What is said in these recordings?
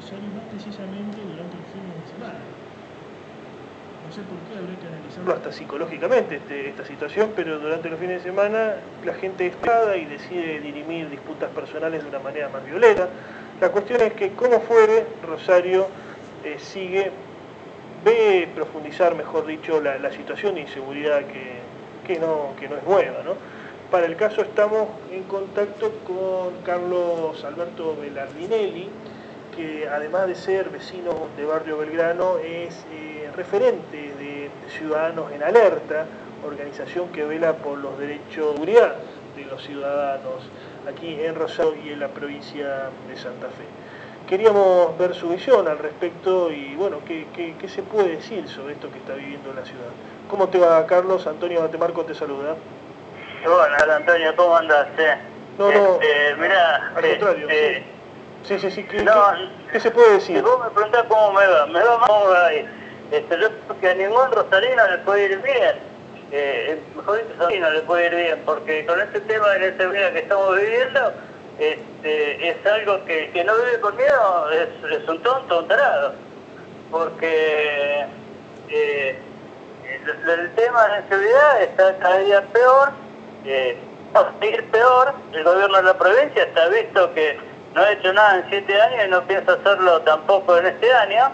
Rosario, más precisamente durante los fines de semana. No sé por qué habría que analizarlo hasta psicológicamente esta situación, pero durante los fines de semana la gente es pesada y decide dirimir disputas personales de una manera más violenta. La cuestión es que, como fuere, Rosario ve profundizar, mejor dicho, la situación de inseguridad que no es nueva, ¿no? Para el caso estamos en contacto con Carlos Alberto Belardinelli, que además de ser vecino de Barrio Belgrano, es referente de Ciudadanos en Alerta, organización que vela por los derechos de seguridad de los ciudadanos aquí en Rosario y en la provincia de Santa Fe. Queríamos ver su visión al respecto y, bueno, ¿qué se puede decir sobre esto que está viviendo la ciudad? ¿Cómo te va, Carlos? Antonio Batemarco te saluda. Hola, Antonio, ¿cómo andás? Mirá, al contrario. Sí. ¿Qué se puede decir? Si vos me preguntás cómo me va mal ahí. Yo creo que a ningún rosarino le puede ir bien. Mejor dicho, a no le puede ir bien, porque con este tema de la inseguridad que estamos viviendo, es algo que no vive con miedo, es un tonto, un tarado. Porque el tema de la inseguridad está cada día peor. Va a seguir peor. El gobierno de la provincia está visto que no ha hecho nada en 7 años y no piensa hacerlo tampoco en este año.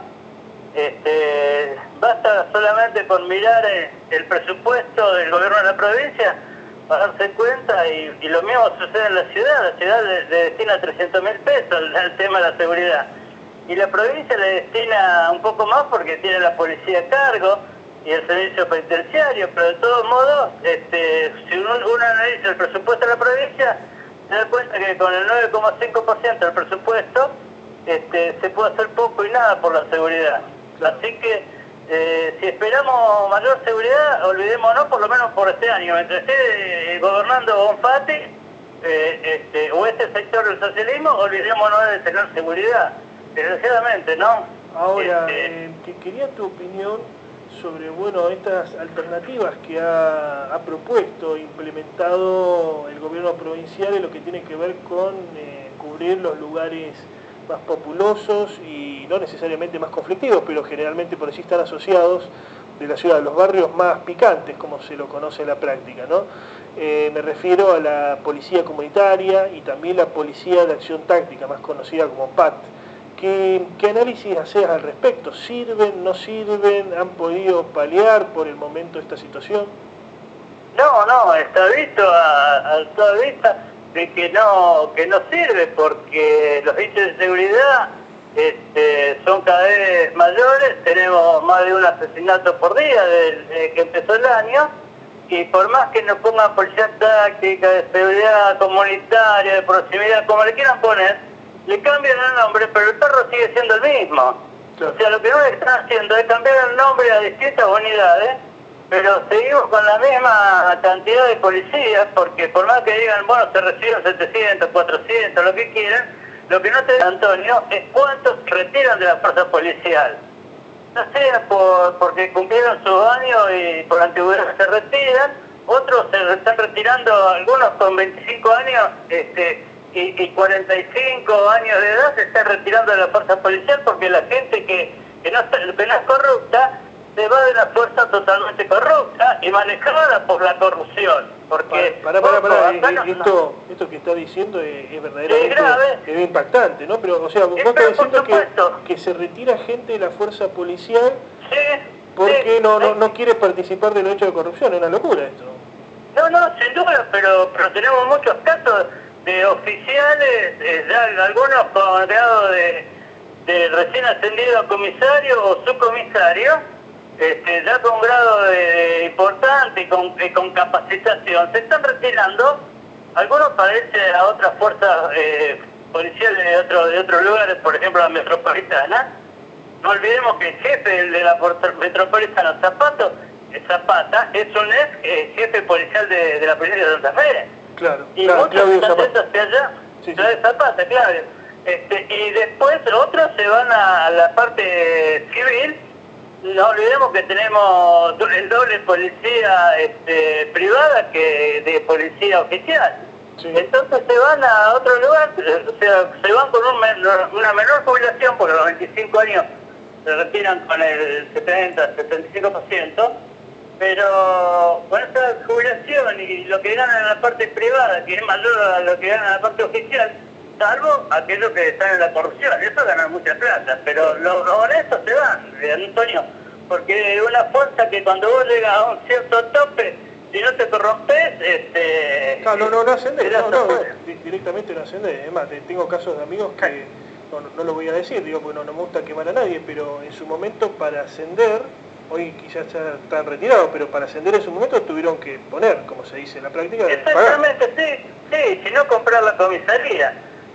Basta solamente con mirar el presupuesto del gobierno de la provincia para darse cuenta, y lo mismo sucede en la ciudad le destina 300.000 pesos al tema de la seguridad, y la provincia le destina un poco más porque tiene la policía a cargo y el servicio penitenciario, pero de todos modos, si uno analiza el presupuesto de la provincia, se da cuenta que con el 9,5% del presupuesto se puede hacer poco y nada por la seguridad. Así que si esperamos mayor seguridad, olvidémonos por lo menos por este año. Mientras esté gobernando Bonfatti o este sector del socialismo, olvidémonos de tener seguridad, desgraciadamente, ¿no? Ahora, quería tu opinión sobre, bueno, estas alternativas que ha propuesto, implementado el gobierno provincial en lo que tiene que ver con cubrir los lugares más populosos y no necesariamente más conflictivos, pero generalmente por así están asociados de la ciudad, los barrios más picantes, como se lo conoce en la práctica, ¿no? Me refiero a la policía comunitaria y también la policía de acción táctica, más conocida como PAT. ¿Qué análisis haces al respecto? ¿Sirven, no sirven? ¿Han podido paliar por el momento esta situación? No, está visto a toda vista de que no sirve, porque los índices de seguridad son cada vez mayores. Tenemos más de un asesinato por día desde que empezó el año, y por más que nos pongan policía táctica, de seguridad comunitaria, de proximidad, como le quieran poner, le cambian el nombre, pero el perro sigue siendo el mismo. Claro. O sea, lo que no le están haciendo es cambiar el nombre a distintas unidades, pero seguimos con la misma cantidad de policías, porque por más que digan, bueno, se reciben 700, 400, lo que quieran, lo que no te da, Antonio, es cuántos se retiran de la fuerza policial. No sea porque cumplieron sus años y por antigüedad se retiran, otros se están retirando, algunos con 25 años y 45 años de edad se están retirando de la fuerza policial, porque la gente que no es corrupta se va de la fuerza totalmente corrupta y manejada por la corrupción. Porque esto que está diciendo es verdaderamente grave, es impactante, ¿no? Pero, o sea, vos estás diciendo que se retira gente de la fuerza policial porque no quiere participar de los hechos de corrupción. Es una locura esto. No, sin duda, pero tenemos muchos casos de oficiales, algunos con grado de recién ascendido a comisario o subcomisario, ya con grado importante y con capacitación, se están retirando. Algunos para irse a otras fuerzas policiales de otros lugares, por ejemplo la metropolitana. No olvidemos que el jefe de la metropolitana, Zapata, es un ex jefe policial de la provincia de Santa Fe. Claro, y muchos están yendo hacia allá, Zapata, claro. Y después otros se van a la parte civil. No olvidemos que tenemos el doble policía privada que de policía oficial. Sí. Entonces se van a otro lugar, o sea, se van con una menor jubilación, porque a los 25 años se retiran con el 70-75%, pero con esa jubilación y lo que ganan en la parte privada, que es mayor a lo que ganan en la parte oficial, salvo aquellos que están en la corrupción, eso ganan mucha plata, pero los honestos se van, Antonio, porque es una fuerza que cuando vos llegas a un cierto tope, si no te corrompes, no ascendés, directamente no ascendés. Es más, tengo casos de amigos que, no lo voy a decir, digo, porque no me gusta quemar a nadie, pero en su momento para ascender, hoy quizás ya están retirados, pero para ascender en su momento tuvieron que poner, como se dice en la práctica, exactamente, sí, si no comprar la comisaría.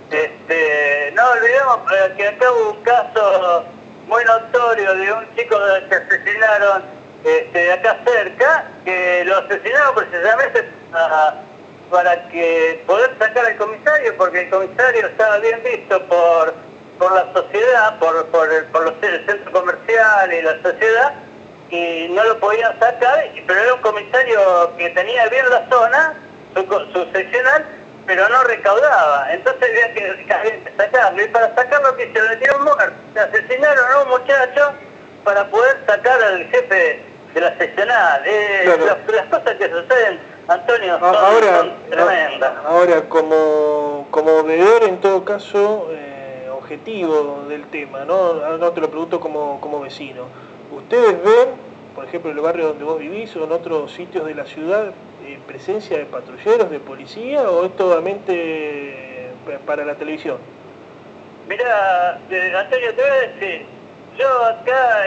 No olvidemos que acá hubo un caso muy notorio de un chico que asesinaron acá cerca, que lo asesinaron precisamente para que poder sacar al comisario, porque el comisario estaba bien visto por la sociedad, por el centro comercial y la sociedad, y no lo podían sacar, pero era un comisario que tenía bien la zona, su seccional, pero no recaudaba, entonces había que sacarlo, y para sacarlo que se lo metieron muerto, asesinaron a un muchacho para poder sacar al jefe de la seccional. Claro. Las cosas que suceden, Antonio, son tremendas. Ahora, como veedor en todo caso, objetivo del tema, no te lo pregunto como vecino, ¿ustedes ven, por ejemplo, en el barrio donde vos vivís o en otros sitios de la ciudad, presencia de patrulleros, de policía, o es totalmente para la televisión? Mira, Antonio, te voy a decir, yo acá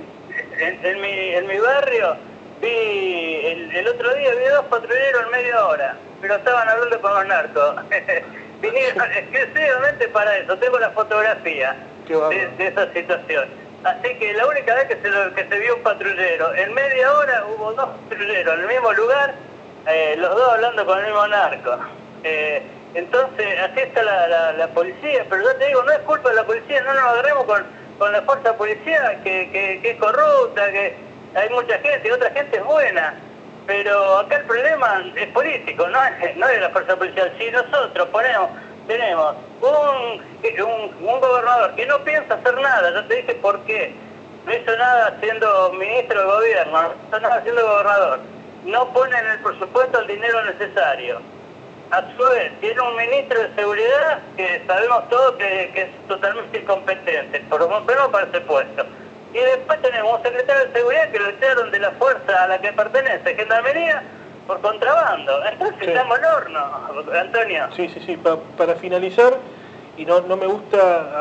en mi barrio vi, el otro día vi 2 patrulleros en media hora, pero estaban hablando con los narcos. Vinieron exclusivamente para eso, tengo la fotografía de esa situación. Así que la única vez que se vio un patrullero, en media hora hubo 2 patrulleros en el mismo lugar, los 2 hablando con el mismo narco. Entonces, así está la policía, pero yo te digo, no es culpa de la policía, no nos agarremos con la fuerza policial, que es corrupta, que hay mucha gente y otra gente es buena. Pero acá el problema es político, no es la fuerza policial. Si nosotros tenemos un gobernador que no piensa hacer nada, yo te dije por qué, no hizo nada siendo ministro de gobierno, no hizo nada siendo gobernador, no pone en el presupuesto el dinero necesario. A su vez, tiene un ministro de seguridad que sabemos todos que es totalmente incompetente, por lo menos para ese puesto. Y después tenemos un secretario de seguridad que lo echaron de la fuerza a la que pertenece, Gendarmería, por contrabando. Entonces estamos en horno, Antonio. Sí. Para finalizar, y no me gusta,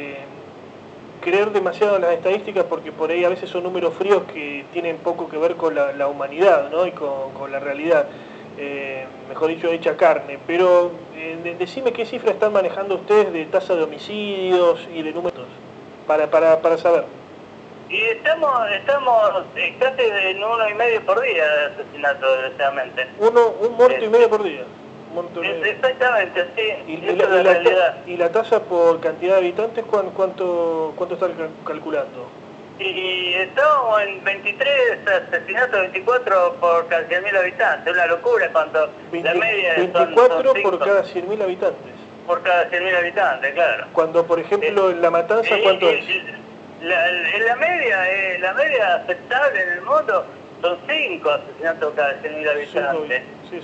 creer demasiado en las estadísticas, porque por ahí a veces son números fríos que tienen poco que ver con la humanidad, ¿no? Y con la realidad. Mejor dicho, hecha carne, pero decime qué cifras están manejando ustedes de tasa de homicidios y de números, para saber. Y estamos casi en 1,5 por día de asesinato, desgraciadamente. Un muerto y medio por día. Exactamente, sí. ¿Y la tasa por cantidad de habitantes cuánto están calculando? Y estamos en 23 asesinatos, 24 por cada 100.000 habitantes. Es una locura cuando la media 24 por cada 100.000 habitantes. Por cada 100.000 habitantes, claro. Cuando, por ejemplo, en La Matanza, ¿cuánto es? La media aceptable en el mundo son 5 asesinatos cada 100.000 habitantes. Sí,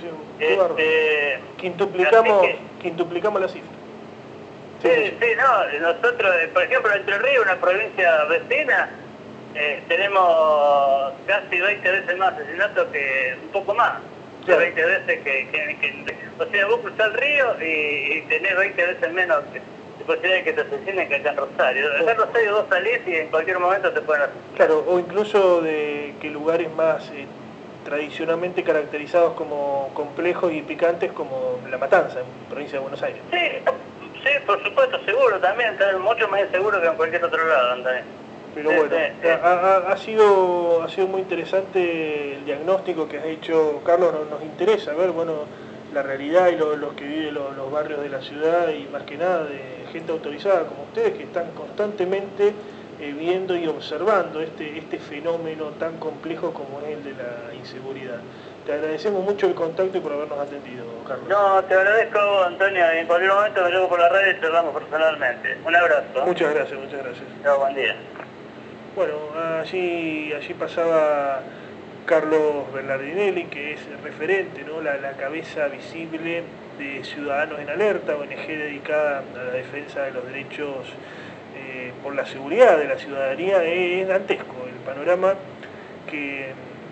quintuplicamos la cifra. Sí, nosotros, por ejemplo, Entre Ríos, una provincia vecina, tenemos casi 20 veces más asesinatos que un poco más. Claro. 20 veces o sea, vos cruzás el río y tenés 20 veces menos de posibilidad de que te asesinen que acá en Rosario. Acá en Rosario vos salís y en cualquier momento te pueden asesinar. Claro, o incluso de que lugares más tradicionalmente caracterizados como complejos y picantes, como La Matanza, en provincia de Buenos Aires. Sí, por supuesto, seguro también, está mucho más inseguro que en cualquier otro lado, Andrés. Pero bueno, ha sido muy interesante el diagnóstico que has hecho, Carlos. Nos interesa ver, la realidad y los que viven los barrios de la ciudad, y más que nada de gente autorizada como ustedes, que están constantemente viendo y observando este fenómeno tan complejo como es el de la inseguridad. Te agradecemos mucho el contacto y por habernos atendido, Carlos. No, te agradezco, Antonio, y en cualquier momento me llevo por la red y charlamos personalmente. Un abrazo. Muchas gracias, muchas gracias. Chao, buen día. Bueno, allí pasaba Carlos Belardinelli, que es referente, ¿no? la cabeza visible de Ciudadanos en Alerta, ONG dedicada a la defensa de los derechos por la seguridad de la ciudadanía. Es dantesco el panorama que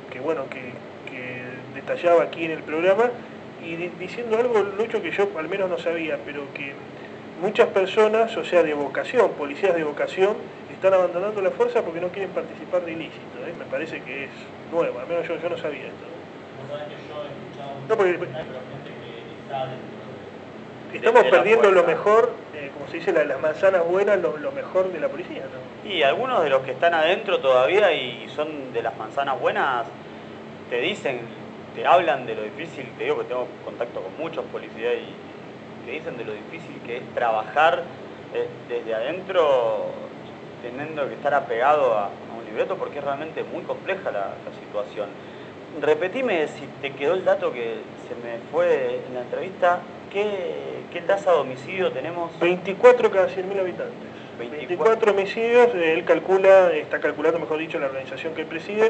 detallaba aquí en el programa, y diciendo algo, Lucho, que yo al menos no sabía, pero que muchas personas, o sea, de vocación, policías de vocación, están abandonando la fuerza porque no quieren participar de ilícito. Me parece que es nuevo, al menos yo no sabía esto. Vos sabés que yo he escuchado No, porque pero gente que está dentro de estamos la perdiendo lo fuerza. mejor, como se dice, las manzanas buenas, lo mejor de la policía, ¿no? Y algunos de los que están adentro todavía y son de las manzanas buenas, te dicen, te hablan de lo difícil, te digo que tengo contacto con muchos policías y te dicen de lo difícil que es trabajar desde adentro, teniendo que estar apegado a un libreto, porque es realmente muy compleja la situación. Repetime si te quedó el dato que se me fue en la entrevista. ¿Qué tasa de homicidio tenemos? 24 cada 100.000 habitantes. 24 homicidios, él está calculando, mejor dicho, la organización que él preside,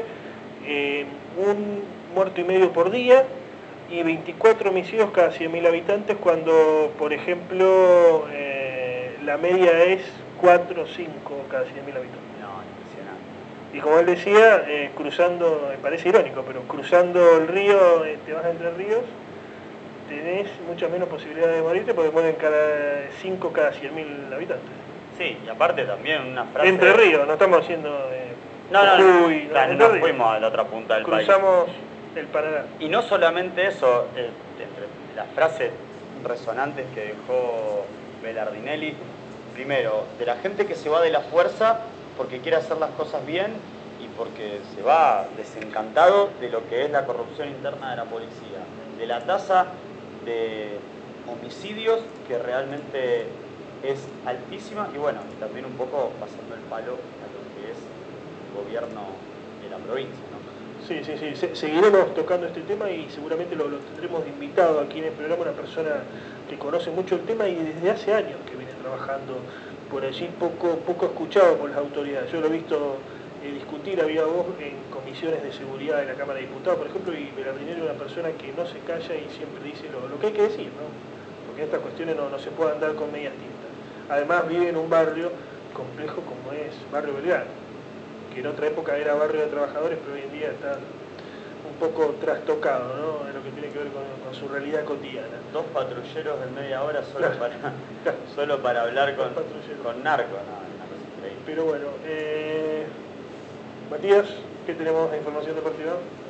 un muerto y medio por día y 24 homicidios cada 100.000 habitantes, cuando, por ejemplo, la media es 4 o 5 cada 100.000 habitantes. No, impresionante. Y como él decía, cruzando, me parece irónico, pero cruzando el río, te vas a Entre Ríos, tenés muchas menos posibilidades de morirte porque mueren 5 cada 100.000 habitantes. Sí, y aparte también una frase... Entre Ríos, no estamos haciendo Jujuy, Entre no Ríos. fuimos a la otra punta del país. Cruzamos el Paraná. Y no solamente eso, entre las frases resonantes que dejó Belardinelli, primero, de la gente que se va de la fuerza porque quiere hacer las cosas bien y porque se va desencantado de lo que es la corrupción interna de la policía, de la tasa de homicidios que realmente es altísima, y bueno, también un poco pasando el palo a lo que es el gobierno de la provincia, ¿no? Sí. Seguiremos tocando este tema y seguramente lo tendremos de invitado aquí en el programa, una persona que conoce mucho el tema y desde hace años que viene trabajando por allí, poco escuchado por las autoridades. Yo lo he visto discutir, había voz en comisiones de seguridad de la Cámara de Diputados, por ejemplo, y Belardinelli es una persona que no se calla y siempre dice lo que hay que decir, ¿no? Porque estas cuestiones no se pueden andar con medias tintas. Además vive en un barrio complejo como es Barrio Belgrano, que en otra época era barrio de trabajadores, pero hoy en día está un poco trastocado, ¿no? En lo que tiene que ver con su realidad cotidiana. 2 patrulleros en media hora solo para hablar con narcos, ¿no? Una cosa increíble. Pero bueno, Matías, ¿qué tenemos de información deportiva?